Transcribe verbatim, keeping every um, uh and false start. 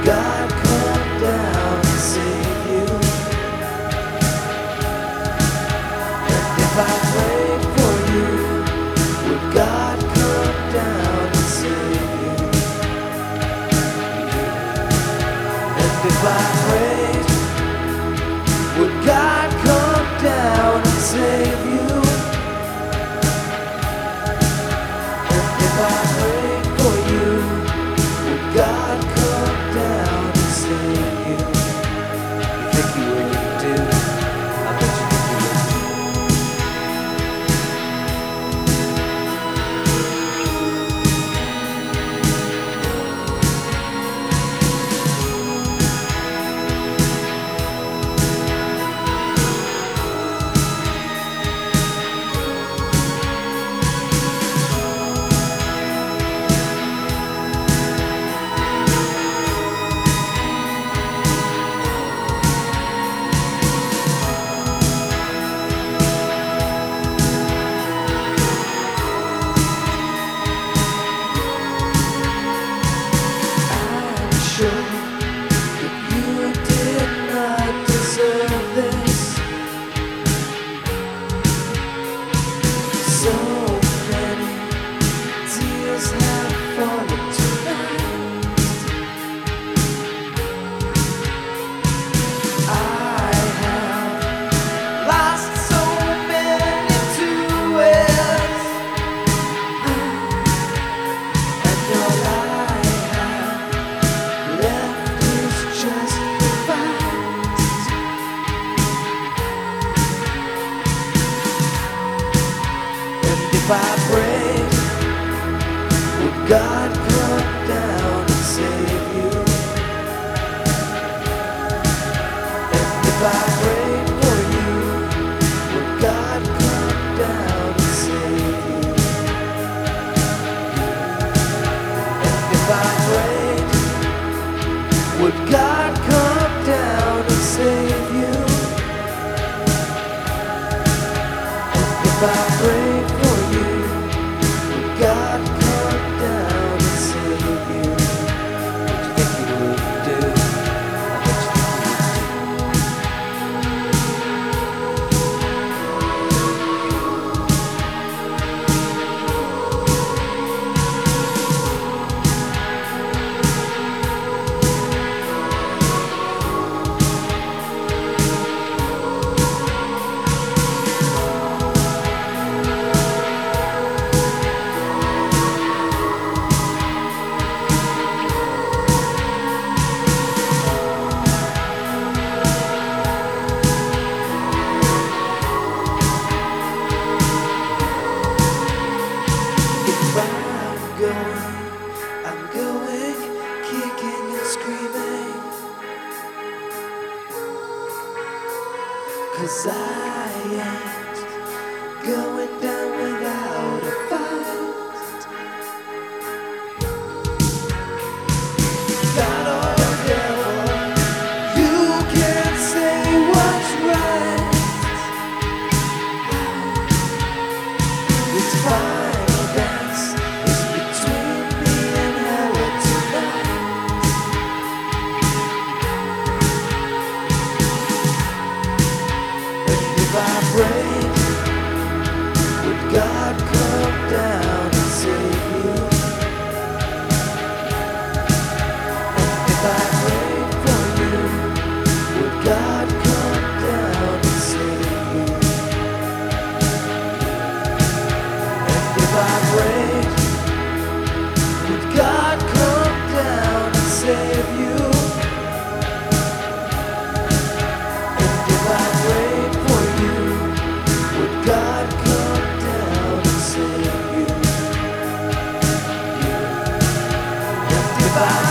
God come down and save you? And if I prayed for you, would God come down and save you? And if I prayed, would God come down and save you? And if I prayed for you, would God come down and save you? You think He would? You do? I bet you think He would. Sure that you did not deserve this. So many tears have fallen tonight. I have lost so many to it, and all I left is just the past. And if I prayed, would God come down and save you? And if I prayed for you, would God come down and save you? And if I prayed, would God come down and save you? And if I prayed for you, would God come down and save you? What you think He would do? I bet you think I'm going, I'm going, kicking and screaming, 'cause I ain't going down without a fight. God or the devil, you can't say what's right. It's fine. If I prayed, would God come down and save you? And if I prayed for you, would God come down and save you? And if I prayed, would God come down and save you? And if I prayed for you, would God come down and save you? And if I